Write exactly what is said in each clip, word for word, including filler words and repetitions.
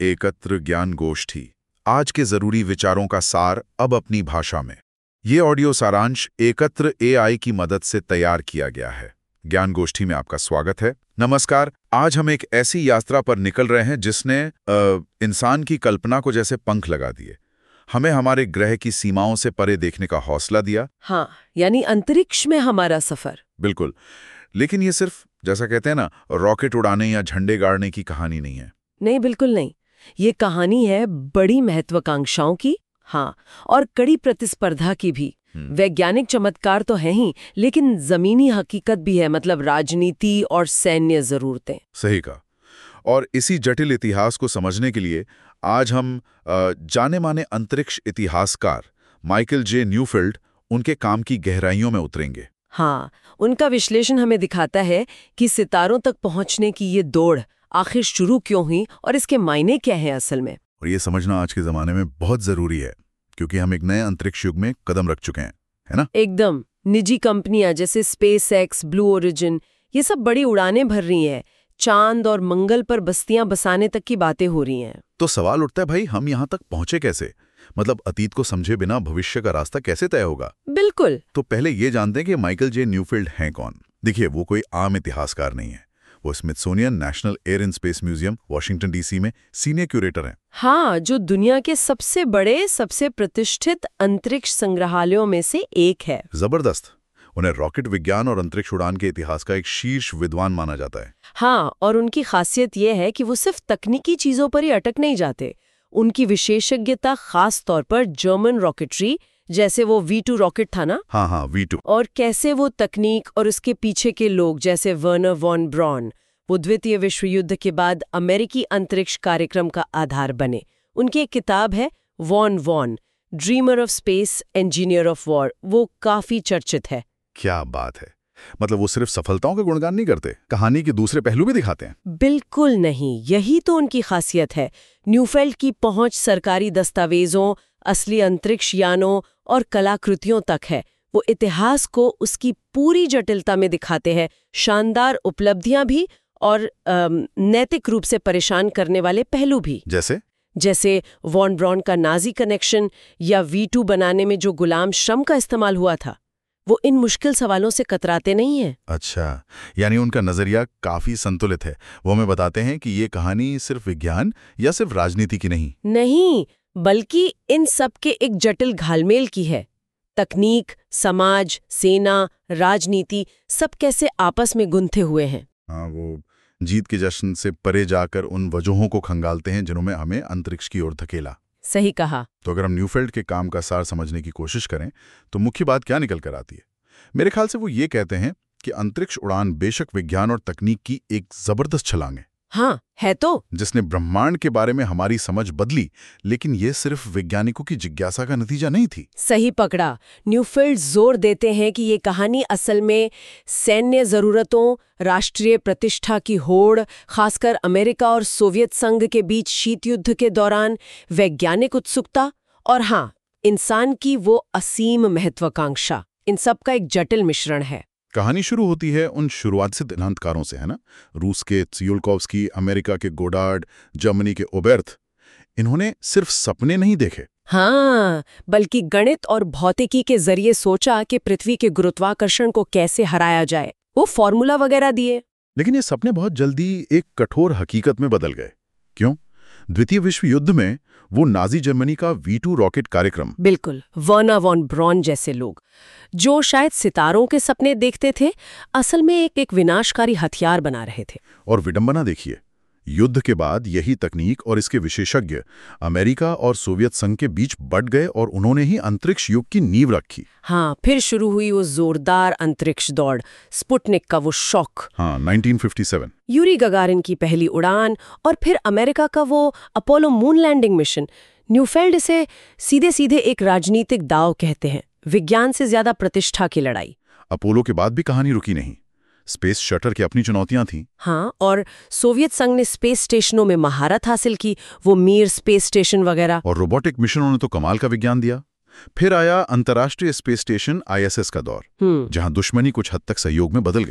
एकत्र ज्ञान गोष्ठी, आज के जरूरी विचारों का सार अब अपनी भाषा में। ये ऑडियो सारांश एकत्र एआई की मदद से तैयार किया गया है। ज्ञान गोष्ठी में आपका स्वागत है। नमस्कार। आज हम एक ऐसी यात्रा पर निकल रहे हैं जिसने आ, इंसान की कल्पना को जैसे पंख लगा दिए, हमें हमारे ग्रह की सीमाओं से परे देखने का हौसला दिया। हाँ, यानी अंतरिक्ष में हमारा सफर। बिल्कुल, लेकिन ये सिर्फ जैसा कहते हैं ना, रॉकेट उड़ाने या झंडे गाड़ने की कहानी नहीं है। नहीं, बिल्कुल नहीं। ये कहानी है बड़ी महत्वाकांक्षाओं की, हाँ, और कड़ी प्रतिस्पर्धा की भी। वैज्ञानिक चमत्कार तो है ही, लेकिन जमीनी हकीकत भी है, मतलब राजनीति और सैन्य जरूरतें। सही कहा। और इसी जटिल इतिहास को समझने के लिए आज हम जाने माने अंतरिक्ष इतिहासकार माइकल जे न्यूफील्ड, उनके काम की गहराइयों में उतरेंगे। हाँ, उनका विश्लेषण हमें दिखाता है कि सितारों तक पहुंचने की ये दौड़ आखिर शुरू क्यों हुई और इसके मायने क्या हैं असल में। और ये समझना आज के जमाने में बहुत जरूरी है, क्योंकि हम एक नए अंतरिक्ष युग में कदम रख चुके हैं, है ना? एकदम। निजी कंपनियां जैसे स्पेस एक्स, ब्लू ओरिजिन, ये सब बड़ी उड़ानें भर रही हैं। चांद और मंगल पर बस्तियां बसाने तक की बातें हो रही हैं। तो सवाल उठता है, भाई हम यहाँ तक पहुंचे कैसे? मतलब अतीत को समझे बिना भविष्य का रास्ता कैसे तय होगा? बिल्कुल। तो पहले ये जानते हैं कि माइकल जे न्यूफील्ड हैं कौन। देखिए, वो कोई आम इतिहासकार नहीं है। वो Smithsonian national air and space museum, Washington DC में सीनियर क्यूरेटर हैं। हाँ, जो दुनिया के सबसे बड़े, सबसे प्रतिष्ठित अंतरिक्ष संग्रहालयों में से एक है। जबरदस्त। उन्हें रॉकेट विज्ञान और अंतरिक्ष उड़ान के इतिहास का एक शीर्ष विद्वान माना जाता है। हाँ, और उनकी खासियत यह है कि वो सिर्फ तकनीकी चीजों पर ही अटक नहीं जाते। उनकी विशेषज्ञता खास तौर पर जर्मन रॉकेटरी, जैसे वो वी टू रॉकेट था ना, हाँ हाँ वी टू, और कैसे वो तकनीक और उसके पीछे के लोग जैसे वर्नर वॉन ब्रॉन, वो द्वितीय विश्व युद्ध के बाद अमेरिकी अंतरिक्ष कार्यक्रम का आधार बने। उनकी एक किताब है वॉन वॉन, dreamer of space, engineer of war, वो काफी चर्चित है। क्या बात है! मतलब वो सिर्फ सफलताओं का गुणगान नहीं करते, कहानी के दूसरे पहलू भी दिखाते हैं। बिल्कुल नहीं, यही तो उनकी खासियत है। न्यूफील्ड की पहुंच सरकारी दस्तावेजों, असली अंतरिक्ष यानों और कलाकृतियों तक है। वो इतिहास को उसकी पूरी जटिलता में दिखाते हैं, शानदार उपलब्धियां भी और नैतिक रूप से परेशान करने वाले पहलू भी। जैसे जैसे वॉन ब्रॉन का नाजी कनेक्शन या वी टू बनाने में जो गुलाम श्रम का इस्तेमाल हुआ था, वो इन मुश्किल सवालों से कतराते नहीं हैं। अच्छा, यानी उनका नजरिया काफी संतुलित है। वो हमें बताते हैं कि ये कहानी सिर्फ विज्ञान या सिर्फ राजनीति की नहीं नहीं बल्कि इन सब के एक जटिल घालमेल की है। तकनीक, समाज, सेना, राजनीति सब कैसे आपस में गुंथे हुए हैं। हाँ, वो जीत के जश्न से परे जाकर उन वजहों को खंगालते हैं जिन्होंने हमें अंतरिक्ष की ओर धकेला। सही कहा। तो अगर हम न्यूफील्ड के काम का सार समझने की कोशिश करें तो मुख्य बात क्या निकल कर आती है? मेरे ख्याल से वो ये कहते हैं कि अंतरिक्ष उड़ान बेशक विज्ञान और तकनीक की एक जबरदस्त छलांग है। हाँ, है तो। जिसने ब्रह्मांड के बारे में हमारी समझ बदली, लेकिन ये सिर्फ वैज्ञानिकों की जिज्ञासा का नतीजा नहीं थी। सही पकड़ा। न्यूफील्ड जोर देते हैं कि ये कहानी असल में सैन्य जरूरतों, राष्ट्रीय प्रतिष्ठा की होड़, खासकर अमेरिका और सोवियत संघ के बीच शीत युद्ध के दौरान वैज्ञानिक उत्सुकता, और हाँ, इंसान की वो असीम महत्वाकांक्षा, इन सब का एक जटिल मिश्रण है। कहानी शुरू होती है उन शुरुआत से सिद्धांतकारों से, है ना? रूस के त्सियोल्कोव्स्की, अमेरिका के गोडार्ड, जर्मनी के ओबेर्थ। इन्होंने सिर्फ सपने नहीं देखे, हाँ, बल्कि गणित और भौतिकी के जरिए सोचा कि पृथ्वी के गुरुत्वाकर्षण को कैसे हराया जाए। वो फॉर्मूला वगैरह दिए। लेकिन ये सपने बहुत जल्दी एक कठोर हकीकत में बदल गए। क्यों? द्वितीय विश्व युद्ध में वो नाजी जर्मनी का वी टू रॉकेट कार्यक्रम, बिल्कुल, वर्नर वॉन ब्रॉन जैसे लोग जो शायद सितारों के सपने देखते थे, असल में एक एक विनाशकारी हथियार बना रहे थे। और विडंबना देखिए, युद्ध के बाद यही तकनीक और इसके विशेषज्ञ अमेरिका और सोवियत संघ के बीच बट गए और उन्होंने ही अंतरिक्ष युग की नींव रखी। हाँ, फिर शुरू हुई वो जोरदार अंतरिक्ष दौड़, स्पुतनिक का वो शौक। हाँ, nineteen fifty seven, Yuri Gagarin की पहली उड़ान, और फिर अमेरिका का वो Apollo moon landing mission. Neufeld इसे सीधे सीधे एक राजनीतिक दांव कहते हैं, विज्ञान से ज्यादा प्रतिष्ठा की लड़ाई। अपोलो के बाद भी कहानी रुकी नहीं। स्पेस शटर की अपनी चुनौतियां थीं। हाँ, और सोवियत संघ ने स्पेस स्टेशनों में महारत हासिल की, वो मीर स्पेस स्टेशन वगैरह। और रोबोटिक मिशनों ने तो कमाल का विज्ञान दिया। फिर आया अंतर्राष्ट्रीय space station I S S का दौर, जहां दुश्मनी कुछ हद तक सहयोग में बदल गई।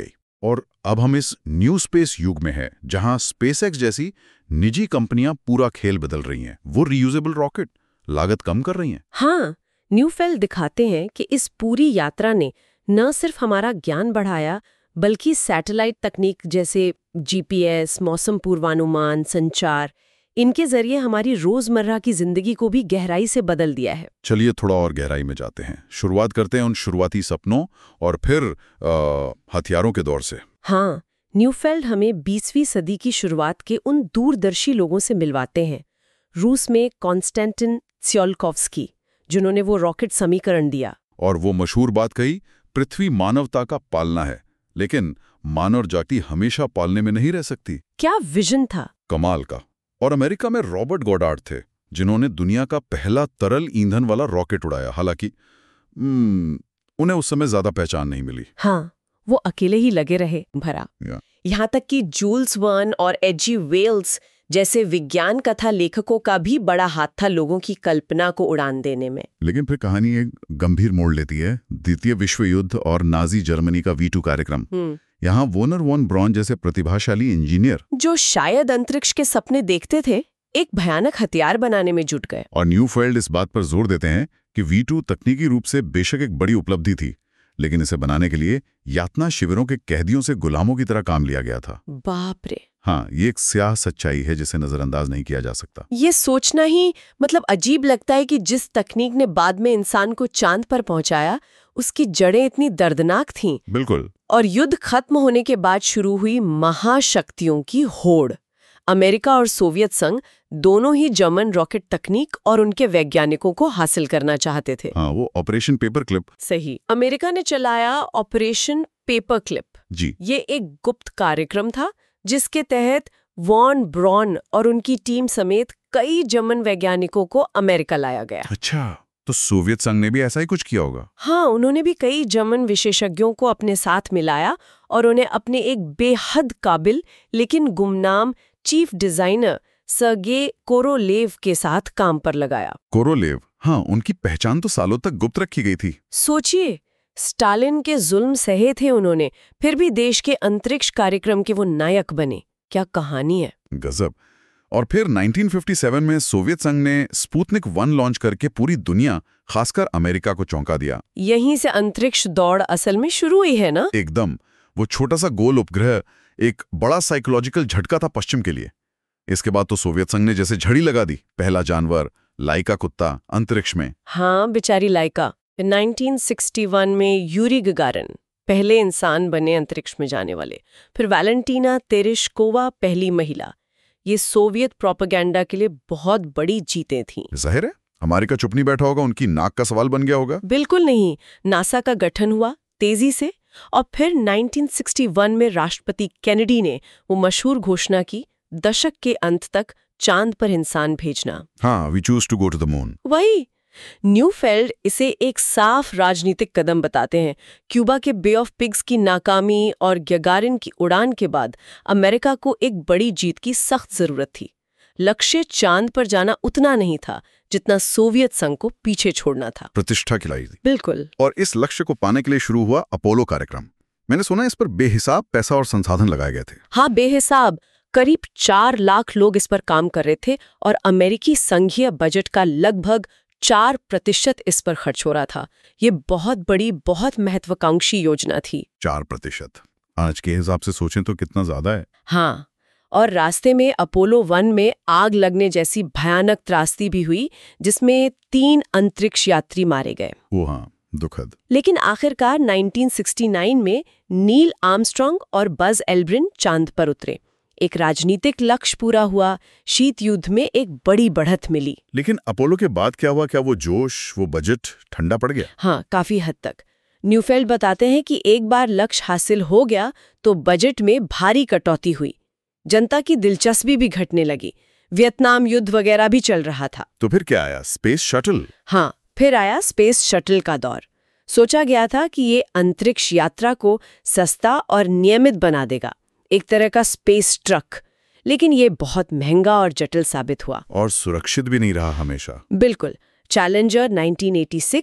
और अब हम इस न्यू स्पेस युग में हैं, जहां स्पेसएक्स जैसी निजी कंपनियां पूरा खेल बदल रही हैं। वो रीयूजेबल रॉकेट लागत कम कर रही हैं। हाँ, न्यूफेल्ड दिखाते हैं कि इस पूरी यात्रा ने न सिर्फ हमारा ज्ञान बढ़ाया, बल्कि सैटेलाइट तकनीक जैसे जीपीएस, मौसम पूर्वानुमान, संचार, इनके जरिए हमारी रोजमर्रा की जिंदगी को भी गहराई से बदल दिया है। चलिए थोड़ा और गहराई में जाते हैं। शुरुआत करते हैं उन शुरुआती सपनों और फिर आ, हथियारों के दौर से। हाँ, न्यूफेल्ड हमें बीसवीं सदी की शुरुआत के उन दूरदर्शी लोगों से मिलवाते हैं। रूस में कॉन्स्टेंटिन त्सियोल्कोव्स्की, जिन्होंने वो रॉकेट समीकरण दिया और वो मशहूर बात कही, पृथ्वी मानवता का पालना है, लेकिन मानव जाति हमेशा पालने में नहीं रह सकती। क्या विजन था! कमाल का। और अमेरिका में रॉबर्ट गोडार्ड थे, जिन्होंने दुनिया का पहला तरल ईंधन वाला रॉकेट उड़ाया। हालांकि उन्हें उस समय ज्यादा पहचान नहीं मिली। हाँ, वो अकेले ही लगे रहे भरा। यहाँ तक कि जूल्स वर्न और एजी वेल्स जैसे विज्ञान कथा लेखकों का भी बड़ा हाथ था लोगों की कल्पना को उड़ान देने में। लेकिन फिर कहानी एक गंभीर मोड़ लेती है। द्वितीय विश्व युद्ध और नाजी जर्मनी का वी टू कार्यक्रम। यहाँ वोनर वॉन ब्रॉन जैसे प्रतिभाशाली इंजीनियर, जो शायद अंतरिक्ष के सपने देखते थे, एक भयानक हथियार बनाने में जुट गए। और न्यूफेल्ड इस बात पर जोर देते हैं कि वी टू तकनीकी रूप से बेशक एक बड़ी उपलब्धि थी, लेकिन इसे बनाने के लिए यातना शिविरों के कैदियों से गुलामों की तरह काम लिया गया था। बाप रे! हाँ, ये एक स्याह सच्चाई है जिसे नजरअंदाज नहीं किया जा सकता। ये सोचना ही मतलब अजीब लगता है कि जिस तकनीक ने बाद में इंसान को चांद पर पहुंचाया, उसकी जड़ें इतनी दर्दनाक थीं। बिल्कुल। और युद्ध खत्म होने के बाद शुरू हुई महाशक्तियों की होड़। अमेरिका और सोवियत संघ दोनों ही जर्मन रॉकेट तकनीक और उनके वैज्ञानिकों को हासिल करना चाहते थे। हाँ, वो ऑपरेशन पेपर क्लिप। सही। अमेरिका ने चलाया ऑपरेशन पेपर क्लिप। जी। ये एक गुप्त कार्यक्रम था जिसके तहत वॉन ब्रॉन और उनकी टीम समेत कई जर्मन वैज्ञानिकों को अमेरिका लाया गया। अच्छा, तो सोवियत संघ ने भी ऐसा ही कुछ किया होगा। हाँ, उन्होंने भी कई जर्मन विशेषज्ञों को अपने साथ मिलाया और उन्हें अपने एक बेहद काबिल लेकिन गुमनाम चीफ डिजाइनर सर्गे कोरोलेव के साथ काम पर लगाया। कोरोलेव, हाँ, उनकी पहचान तो सालों तक गुप्त रखी गई थी। सोचिए, स्टालिन के जुल्म सहे थे उन्होंने, फिर भी देश के अंतरिक्ष कार्यक्रम के वो नायक बने। क्या कहानी है! गजब। और फिर उन्नीस सौ सत्तावन में सोवियत संघ ने स्पुतनिक वन लॉन्च करके पूरी दुनिया, खासकर अमेरिका को चौंका दिया। यहीं से अंतरिक्ष दौड़ असल में शुरू हुई है ना? एकदम। वो छोटा सा गोल उपग्रह एक बड़ा साइकोलॉजिकल झटका था पश्चिम के लिए। इसके बाद तो सोवियत संघ ने जैसे झड़ी लगा दी। पहला जानवर, लाइका कुत्ता, अंतरिक्ष में। हाँ, बेचारी लाइका। उन्नीस सौ इकसठ में यूरी गगारिन पहले इंसान बने अंतरिक्ष में जाने वाले। फिर वैलेंटीना तेरेश्कोवा पहली महिला। ये सोवियत प्रोपेगेंडा के लिए बहुत बड़ी जीतें थीं। जाहिर है अमेरिका चुप नहीं बैठा होगा, उनकी नाक का सवाल बन गया होगा। बिल्कुल नहीं। नासा का गठन हुआ तेजी से और फिर उन्नीस सौ इकसठ में राष्ट्रपति केनेडी ने वो मशहूर घोषणा की, दशक के अंत तक चांद पर इंसान भेजना। हाँ, we choose to go to the moon. वही। न्यूफेल्ड इसे एक साफ राजनीतिक कदम बताते हैं। क्यूबा के बे ऑफ पिग्स की नाकामी और गगारिन की उड़ान के बाद अमेरिका को एक बड़ी जीत की सख्त जरूरत थी। लक्ष्य चांद पर जाना उतना नहीं था जितना सोवियत संघ को पीछे छोड़ना था। प्रतिष्ठा खिलाई थी। बिल्कुल। और इस लक्ष्य को पाने के लिए शुरू हुआ अपोलो कार्यक्रम। मैंने सुना इस पर बेहिसाब पैसा और संसाधन लगाए गए थे। हाँ, बेहिसाब। करीब चार लाख लोग इस पर काम कर रहे थे और अमेरिकी संघीय बजट का लगभग चार प्रतिशत इस पर खर्च हो रहा था। ये बहुत बड़ी, बहुत महत्वाकांक्षी योजना थी। चार प्रतिशत आज के हिसाब से सोचें तो कितना ज्यादा है। हाँ, और रास्ते में अपोलो वन में आग लगने जैसी भयानक त्रासदी भी हुई, जिसमें तीन अंतरिक्ष यात्री मारे गए। वो हाँ, दुखद। लेकिन आखिरकार उन्नीस सौ उनहत्तर में नील आर्मस्ट्रांग और बज एल्ड्रिन चांद पर उतरे। एक राजनीतिक लक्ष्य पूरा हुआ, शीत युद्ध में एक बड़ी बढ़त मिली। लेकिन अपोलो के बाद क्या हुआ? क्या वो जोश, वो बजट ठंडा पड़ गया? हाँ, काफी हद तक। न्यूफेल्ड बताते हैं कि एक बार लक्ष्य हासिल हो गया तो बजट में भारी कटौती हुई। जनता की दिलचस्पी भी घटने लगी। वियतनाम युद्ध वगैरह भी चल रहा था। तो फिर क्या आया? Space shuttle. हाँ, फिर आया स्पेस शटल का दौर। सोचा गया था कि ये अंतरिक्ष यात्रा को सस्ता और नियमित बना देगा, एक तरह का स्पेस ट्रक। लेकिन ये बहुत महंगा और जटिल साबित हुआ। और सुरक्षित भी नहीं रहा हमेशा। बिल्कुल। चैलेंजर उन्नीस सौ छियासी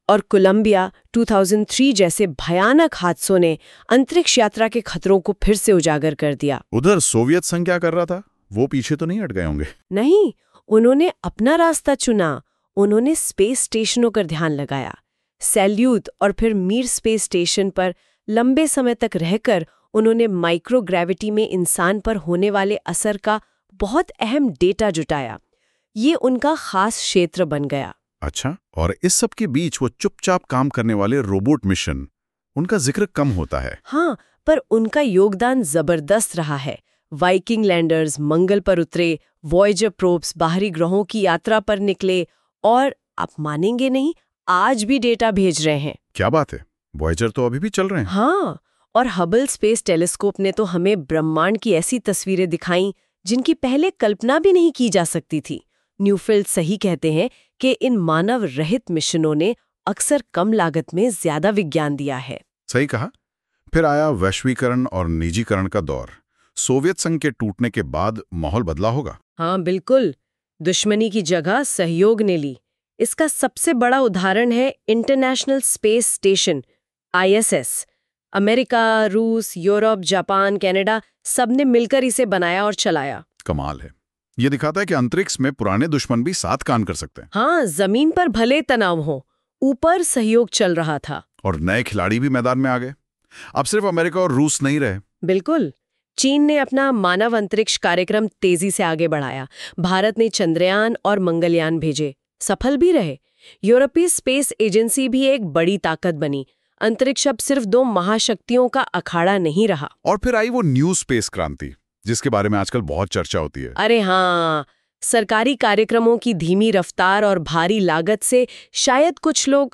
और कोलंबिया दो हज़ार तीन जैसे भयानक हादसों ने अंतरिक्ष यात्रा के खतरों को फिर से उजागर कर दिया। उधर सोवियत संघ क्या कर रहा था? वो पीछे तो नहीं हट गए होंगे? नहीं, उन्होंने अपना रास्ता चुना। उन्होंने स्पेस स्टेशनों पर ध्यान लगाया। सैल्यूट और फिर मीर स्पेस स्टेशन पर लंबे समय तक रहकर उन्होंने माइक्रोग्रेविटी में इंसान पर होने वाले असर का बहुत अहम डेटा जुटाया। ये उनका खास क्षेत्र बन गया। अच्छा, और इस सब के बीच वो चुपचाप काम करने वाले रोबोट मिशन, उनका जिक्र कम होता है। हाँ, पर उनका योगदान जबरदस्त रहा है। वाइकिंग लैंडर्स मंगल पर उतरे, वॉयेजर प्रोब्स बाहरी ग्रहों की यात्रा पर निकले और आप मानेंगे नहीं, आज भी डेटा भेज रहे हैं। क्या बात है, वॉयेजर तो अभी भी चल रहे हैं। हाँ, और हबल स्पेस टेलीस्कोप ने तो हमें ब्रह्मांड की ऐसी तस्वीरें दिखाई जिनकी पहले कल्पना भी नहीं की जा सकती थी। न्यूफील्ड सही कहते हैं कि इन मानव रहित मिशनों ने अक्सर कम लागत में ज्यादा विज्ञान दिया है। सही कहा। फिर आया वैश्वीकरण और निजीकरण का दौर। सोवियत संघ के टूटने के बाद माहौल बदला होगा। हाँ बिल्कुल, दुश्मनी की जगह सहयोग ने ली। इसका सबसे बड़ा उदाहरण है international space station I S S. America, रूस, यूरोप, जापान, कनाडा सबने मिलकर इसे बनाया और चलाया। कमाल है। ये दिखाता है कि अंतरिक्ष में पुराने दुश्मन भी साथ काम कर सकते हैं। हाँ, जमीन पर भले तनाव हो, ऊपर सहयोग चल रहा था। और नए खिलाड़ी भी मैदान में आ गए। अब सिर्फ अमेरिका और रूस नहीं रहे। बिल्कुल, चीन ने अपना मानव अंतरिक्ष कार्यक्रम तेजी से आगे बढ़ाया। भारत ने चंद्रयान और मंगलयान भेजे, सफल भी रहे। यूरोपीय स्पेस एजेंसी भी एक बड़ी ताकत बनी। अंतरिक्ष अब सिर्फ दो महाशक्तियों का अखाड़ा नहीं रहा। और फिर आई वो न्यू स्पेस क्रांति, जिसके बारे में आजकल बहुत चर्चा होती है। अरे हाँ, सरकारी कार्यक्रमों की धीमी रफ्तार और भारी लागत से शायद कुछ लोग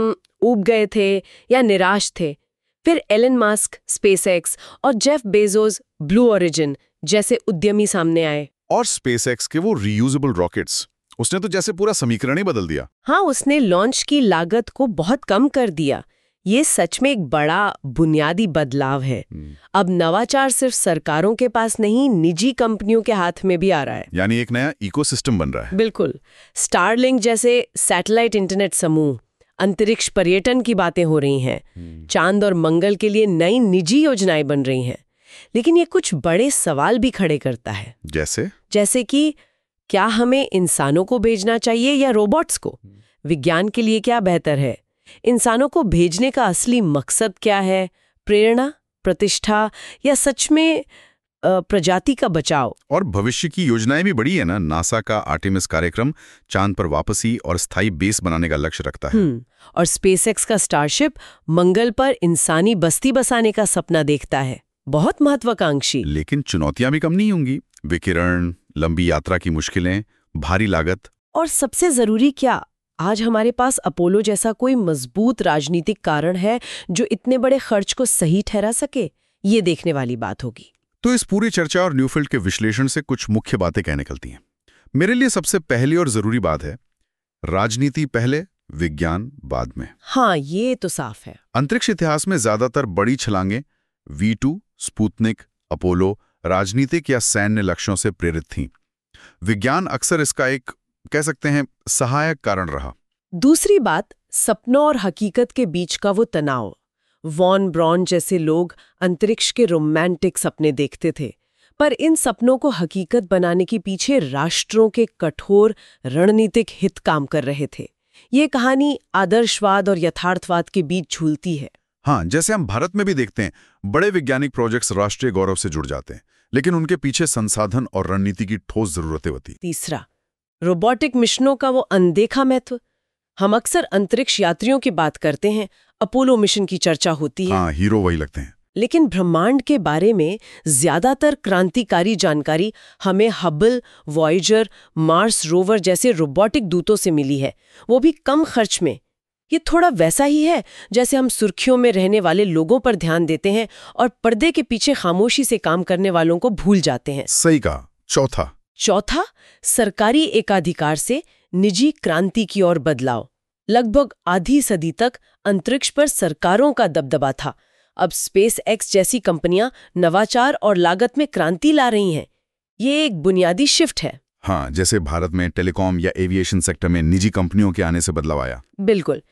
ऊब गए थे या निराश थे। फिर एलन मस्क, स्पेसएक्स और जेफ बेजोस, ब्लू ओरिजिन जैसे उद्यमी सामने आए। और स्पेसएक्स के वो रीयूजेबल रॉकेट्स, उसने तो जैसे पूरा समीकरण ही बदल दिया। हाँ, उसने लॉन्च की लागत को बहुत कम कर दिया। ये सच में एक बड़ा बुनियादी बदलाव है। अब नवाचार सिर्फ सरकारों के पास नहीं, निजी कंपनियों के हाथ में भी आ रहा है। यानी एक नया इकोसिस्टम बन रहा है। बिल्कुल। स्टारलिंक जैसे सैटेलाइट इंटरनेट समूह, अंतरिक्ष पर्यटन की बातें हो रही हैं। चांद और मंगल के लिए नई निजी योजनाएं बन रही हैं। लेकिन ये कुछ बड़े सवाल भी खड़े करता है। जैसे जैसे कि क्या हमें इंसानों को भेजना चाहिए या रोबोट्स को? विज्ञान के लिए क्या बेहतर है? इंसानों को भेजने का असली मकसद क्या है? प्रेरणा, प्रतिष्ठा या सच में प्रजाति का बचाव? और भविष्य की योजनाएं भी बड़ी है ना। नासा का आर्टेमिस कार्यक्रम चांद पर वापसी और स्थायी बेस बनाने का लक्ष्य रखता है। और स्पेसएक्स का स्टारशिप मंगल पर इंसानी बस्ती बसाने का सपना देखता है। बहुत महत्वाकांक्षी। लेकिन चुनौतियां भी कम नहीं होंगी। विकिरण, लंबी यात्रा की मुश्किलें, भारी लागत। और सबसे जरूरी क्या, आज हमारे पास अपोलो जैसा कोई मजबूत राजनीतिक कारण है जो इतने बड़े खर्च को सही ठहरा सके? ये देखने वाली बात होगी। तो इस पूरी चर्चा और न्यूफील्ड के विश्लेषण से कुछ मुख्य बातें कह निकलती हैं। मेरे लिए सबसे पहली और जरूरी बात है, राजनीति पहले, विज्ञान बाद में। हाँ, ये तो साफ है। अंतरिक्ष इतिहास में ज्यादातर बड़ी छलांगें वी टू, स्पुतनिक, अपोलो राजनीतिक या सैन्य लक्ष्यों से प्रेरित थीं। विज्ञान अक्सर इसका एक, कह सकते हैं, सहायक कारण रहा। दूसरी बात, सपनों और हकीकत के बीच का वो तनाव। वॉन ब्रॉन जैसे लोग अंतरिक्ष के रोमांटिक सपने देखते थे, पर इन सपनों को हकीकत बनाने के पीछे राष्ट्रों के कठोर रणनीतिक हित काम कर रहे थे। ये कहानी आदर्शवाद और यथार्थवाद के बीच झूलती है। हाँ, जैसे हम भारत में भी देखते हैं, बड़े वैज्ञानिक प्रोजेक्ट्स राष्ट्रीय गौरव से जुड़ जाते हैं, लेकिन उनके पीछे संसाधन और रणनीति की ठोस जरूरतें होती। तीसरा, रोबोटिक मिशनों का वो अनदेखा महत्व। हम अक्सर अंतरिक्ष यात्रियों की बात करते हैं, अपोलो मिशन की चर्चा होती है। हाँ, हीरो वही लगते हैं। लेकिन ब्रह्मांड के बारे में ज्यादातर क्रांतिकारी जानकारी हमें हबल, वॉयेजर, मार्स रोवर जैसे रोबोटिक दूतों से मिली है, वो भी कम खर्च में। ये थोड़ा वैसा ही है जैसे हम सुर्खियों में रहने वाले लोगों पर ध्यान देते हैं और पर्दे के पीछे खामोशी से काम करने वालों को भूल जाते हैं। सही कहा। चौथा चौथा सरकारी एकाधिकार से निजी क्रांति की ओर बदलाव। लगभग आधी सदी तक अंतरिक्ष पर सरकारों का दबदबा था। अब स्पेस एक्स जैसी कंपनियां नवाचार और लागत में क्रांति ला रही हैं। ये एक बुनियादी शिफ्ट है। हाँ, जैसे भारत में टेलीकॉम या एविएशन सेक्टर में निजी कंपनियों के आने से बदलाव आया। बिल्कुल।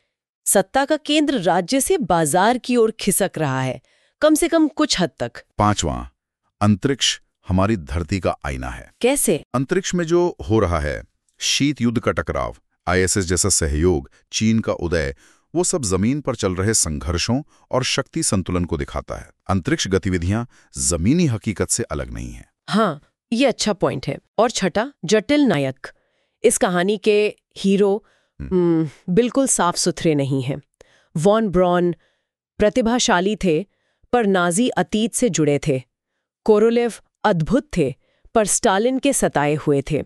सत्ता का केंद्र राज्य से बाजार की ओर खिसक रहा है, कम से कम कुछ हद तक। पांचवां, अंतरिक्ष हमारी धरती का आईना है। कैसे? अंतरिक्ष में जो हो रहा है, शीत युद्ध का टकराव, आईएसएस जैसा सहयोग, चीन का उदय, वो सब जमीन पर चल रहे संघर्षों और शक्ति संतुलन को दिखाता है। अंतरिक्ष गतिविधियां जमीनी हकीकत से अलग नहीं है। हाँ, ये अच्छा पॉइंट है। और छठा, जटिल नायक। इस कहानी के हीरो हम्म, बिल्कुल साफ सुथरे नहीं हैं। वॉन ब्रॉन प्रतिभाशाली थे, पर नाजी अतीत से जुड़े थे। कोरोलेव अद्भुत थे, पर स्टालिन के सताए हुए थे।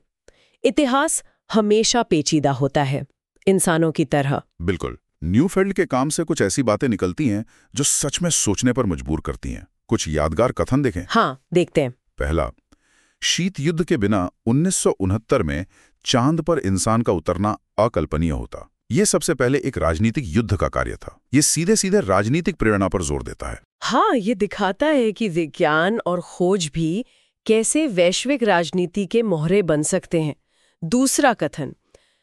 इतिहास हमेशा पेचीदा होता है, इंसानों की तरह। बिल्कुल। न्यूफेल्ड के काम से कुछ ऐसी बातें निकलती हैं जो सच में सोचने पर मजबूर करती हैं। कुछ यादगार कथन देखें। हाँ, देखते हैं। पहला, शीत युद्ध के बिना उन्नीस सौ उनहत्तर में चांद पर इंसान का उतरना अकल्पनीय होता। ये सबसे पहले एक राजनीतिक युद्ध का कार्य था। ये सीधे सीधे राजनीतिक प्रेरणा पर जोर देता है। हाँ, ये दिखाता है कि विज्ञान और खोज भी कैसे वैश्विक राजनीति के मोहरे बन सकते हैं। दूसरा कथन,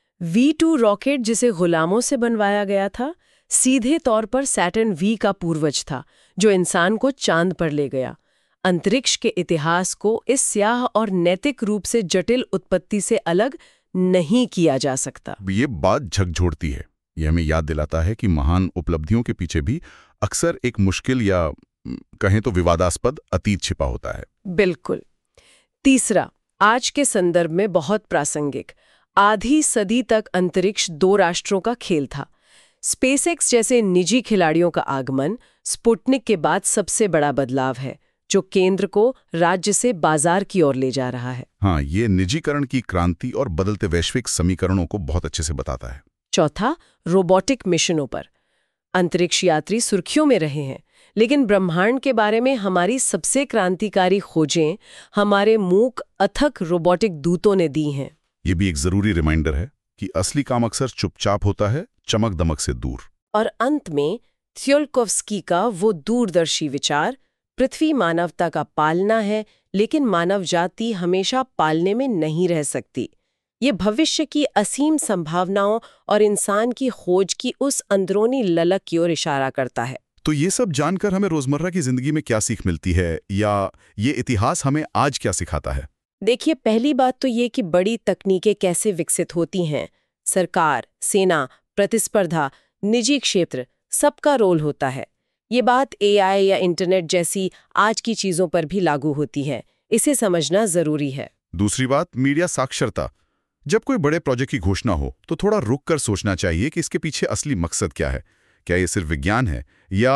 वी टू रॉकेट जिसे गुलामों से बनवाया गया था, सीधे तौर पर सैटर्न वी का पूर्वज था, जो इंसान को चांद पर ले गया। अंतरिक्ष के इतिहास को इस स्याह और नैतिक रूप से जटिल उत्पत्ति से अलग नहीं किया जा सकता। ये बात झकझोरती है। ये हमें याद दिलाता है कि महान उपलब्धियों के पीछे भी अक्सर एक मुश्किल या कहें तो विवादास्पद अतीत छिपा होता है। बिल्कुल। तीसरा, आज के संदर्भ में बहुत प्रासंगिक, आधी सदी तक अंतरिक्ष दो राष्ट्रों का खेल था। स्पेसएक्स जैसे निजी खिलाड़ियों का आगमन स्पुतनिक के बाद सबसे बड़ा बदलाव है, जो केंद्र को राज्य से बाजार की ओर ले जा रहा है। हाँ, ये निजीकरण की क्रांति और बदलते वैश्विक समीकरणों को बहुत अच्छे से बताता है। चौथा, रोबोटिक मिशनों पर। अंतरिक्ष यात्री सुर्खियों में रहे हैं, लेकिन ब्रह्मांड के बारे में हमारी सबसे क्रांतिकारी खोजें हमारे मूक अथक रोबोटिक दूतों ने दी हैं। ये भी एक जरूरी रिमाइंडर है कि असली काम अक्सर चुपचाप होता है, चमक दमक से दूर। और अंत में त्योल्कोव्स्की का वो दूरदर्शी विचार, पृथ्वी मानवता का पालना है, लेकिन मानव जाति हमेशा पालने में नहीं रह सकती। ये भविष्य की असीम संभावनाओं और इंसान की खोज की उस अंदरूनी ललक की ओर इशारा करता है। तो ये सब जानकर हमें रोजमर्रा की जिंदगी में क्या सीख मिलती है, या ये इतिहास हमें आज क्या सिखाता है? देखिए, पहली बात तो ये कि बड़ी तकनीकें कैसे विकसित होती हैं। सरकार, सेना, प्रतिस्पर्धा, निजी क्षेत्र, सबका रोल होता है। ये बात एआई या इंटरनेट जैसी आज की चीजों पर भी लागू होती है। इसे समझना जरूरी है। दूसरी बात, मीडिया साक्षरता। जब कोई बड़े प्रोजेक्ट की घोषणा हो तो थोड़ा रुक कर सोचना चाहिए कि इसके पीछे असली मकसद क्या है। क्या ये सिर्फ विज्ञान है या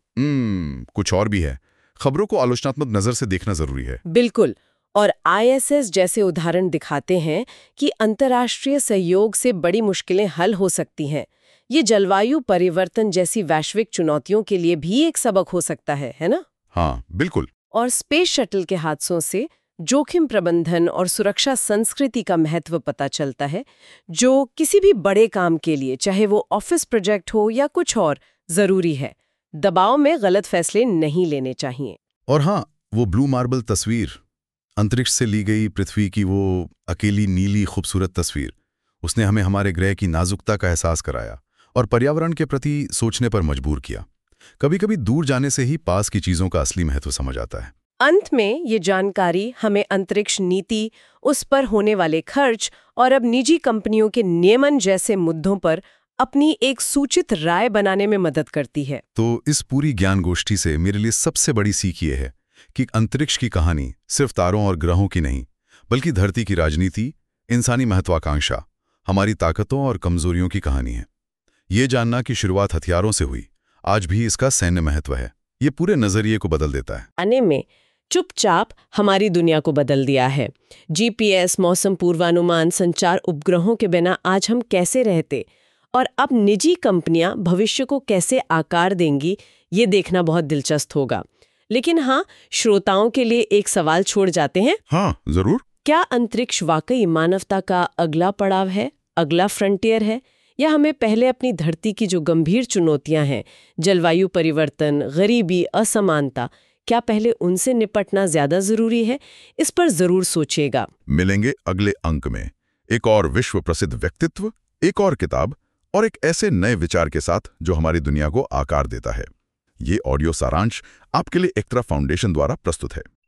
हम्म कुछ और भी है? खबरों को आलोचनात्मक नजर से देखना जरूरी है। बिल्कुल। और आईएसएस जैसे उदाहरण दिखाते हैं कि अंतर्राष्ट्रीय सहयोग से बड़ी मुश्किलें हल हो सकती हैं। ये जलवायु परिवर्तन जैसी वैश्विक चुनौतियों के लिए भी एक सबक हो सकता है, है ना? हाँ, बिल्कुल। और स्पेस शटल के हादसों से जोखिम प्रबंधन और सुरक्षा संस्कृति का महत्व पता चलता है, जो किसी भी बड़े काम के लिए, चाहे वो ऑफिस प्रोजेक्ट हो या कुछ और, जरूरी है। दबाव में गलत फैसले नहीं लेने चाहिए। और हाँ, वो ब्लू मार्बल तस्वीर, अंतरिक्ष से ली गई पृथ्वी की वो अकेली नीली खूबसूरत तस्वीर, उसने हमें हमारे ग्रह की नाजुकता का एहसास कराया और पर्यावरण के प्रति सोचने पर मजबूर किया। कभी कभी दूर जाने से ही पास की चीजों का असली महत्व समझ आता है। अंत में ये जानकारी हमें अंतरिक्ष नीति, उस पर होने वाले खर्च और अब निजी कंपनियों के नियमन जैसे मुद्दों पर अपनी एक सूचित राय बनाने में मदद करती है। तो इस पूरी ज्ञान गोष्ठी से मेरे लिए सबसे बड़ी सीख ये है कि अंतरिक्ष की कहानी सिर्फ तारों और ग्रहों की नहीं, बल्कि धरती की राजनीति, इंसानी महत्वाकांक्षा, हमारी ताकतों और कमजोरियों की कहानी है। ये जानना कि शुरुआत हथियारों से हुई, आज भी इसका सैन्य महत्व है, ये पूरे नजरिए को बदल देता है। आने में चुपचाप हमारी दुनिया को बदल दिया है। जीपीएस, मौसम पूर्वानुमान, संचार उपग्रहों के बिना आज हम कैसे रहते, और अब निजी कंपनियां भविष्य को कैसे आकार देंगी, ये देखना बहुत दिलचस्प होगा। लेकिन हाँ, श्रोताओं के लिए एक सवाल छोड़ जाते हैं। हाँ, जरूर। क्या अंतरिक्ष वाकई मानवता का अगला पड़ाव है, अगला फ्रंटियर है, या हमें पहले अपनी धरती की जो गंभीर चुनौतियां हैं, जलवायु परिवर्तन, गरीबी, असमानता, क्या पहले उनसे निपटना ज्यादा जरूरी है? इस पर जरूर सोचिएगा। मिलेंगे अगले अंक में एक और विश्व प्रसिद्ध व्यक्तित्व, एक और किताब और एक ऐसे नए विचार के साथ जो हमारी दुनिया को आकार देता है। ये ऑडियो सारांश आपके लिए एक्ट्रा फाउंडेशन द्वारा प्रस्तुत है।